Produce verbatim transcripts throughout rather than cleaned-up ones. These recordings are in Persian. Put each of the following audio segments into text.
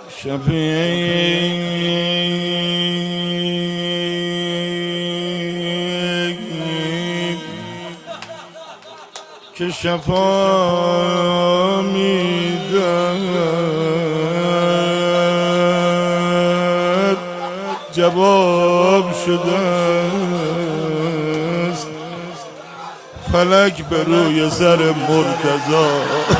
شفیع که شفا میدهد جواب شده است فلک بر روی سر مرتضی.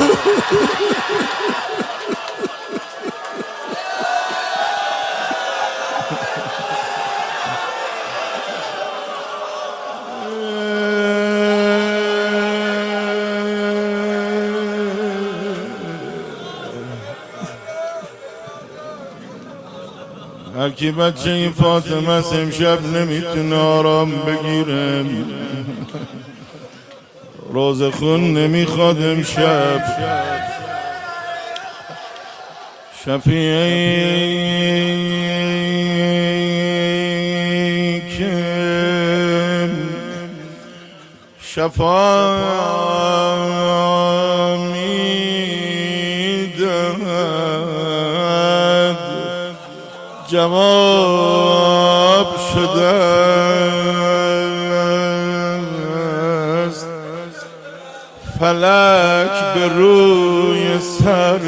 هر کی بچه این فاطمه است امشب نمیتونه آرام بگیره، روزه خون نمیخواد امشب. شفیعی که شفا میدهد جواب شده است فلک به روی سر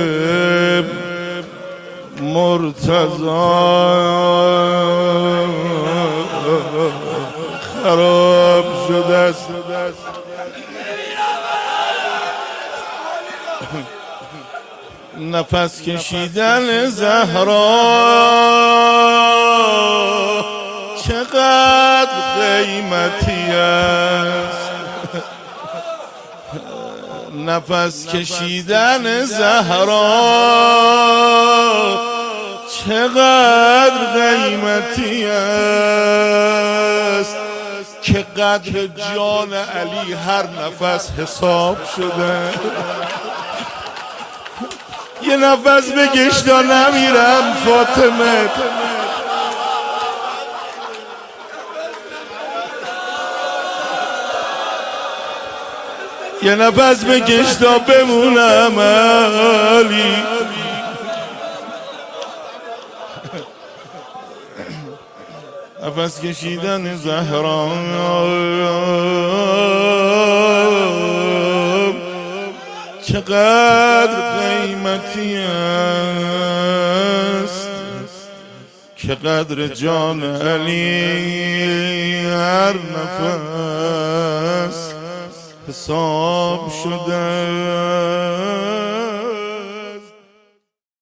مرتضی خراب شده است. نفس کشیدن زهرا چقدر قیمتی است، نفس کشیدن زهرا چقدر قیمتی است که قدر جان علی هر نفس حساب شده. یه نفس بکش تا نمیرم فاطمه، یه نفس بکش تا بمونم علی. نفس کشیدن زهرا چقدر قیمتی است که قدر جان علی هر نفس حساب شده.